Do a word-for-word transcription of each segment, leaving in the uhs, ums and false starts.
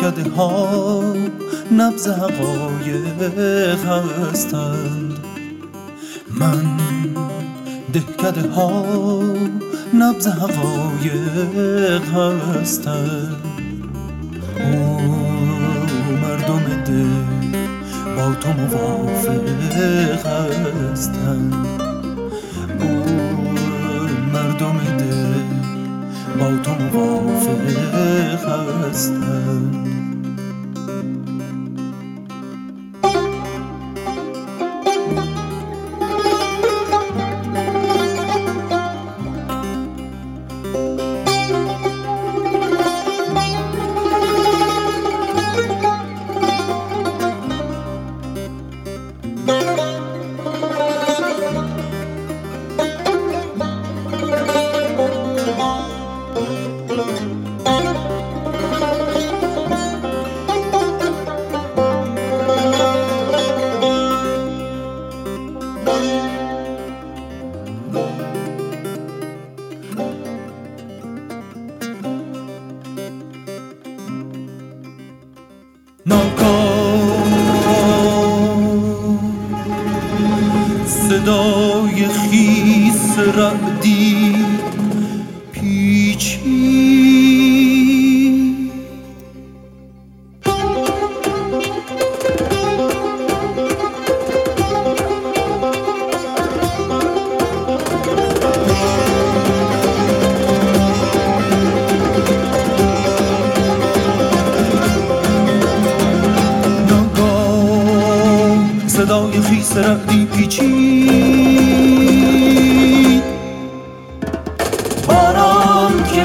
دهکده ها نبض حقایق هستند. من دهکده ها نبض حقایق هستند. او مردم ده با تو موافق هستند. او مردم ده با تو موافق هستند. صدای خیس رعدی پیچید. صدای خیس رعدی پیچید. باران که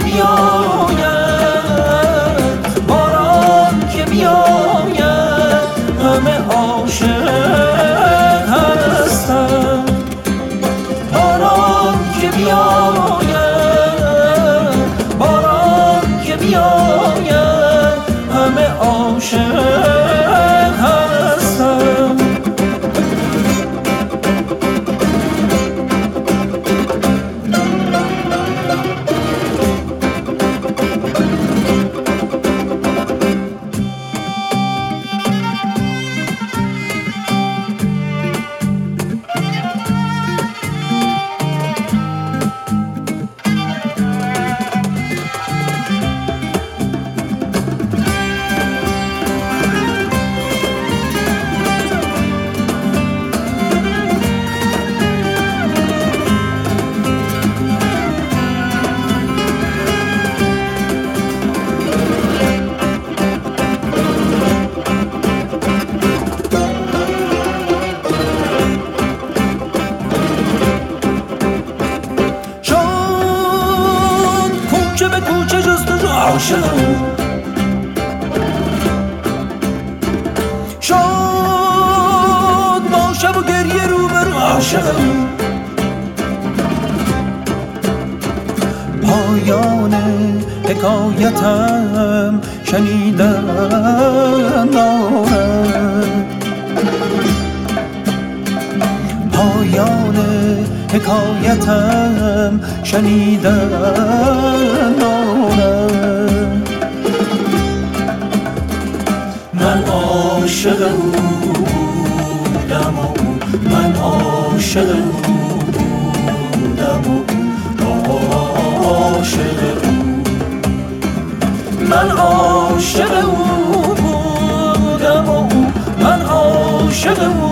بیاید، باران که بیاید، همه عاشق هستند. باران که بیاید، باران که بیاید، همه عاشق هستند. عاشقم شاد با شب و گریه رو برو. عاشقم پایان حکایتم شنیدن دارم. پایان حکایتم شنیدن دارم. من عاشق او بودم و من عاشق او بودم و عاشق او. من عاشق او بودم و من عاشق او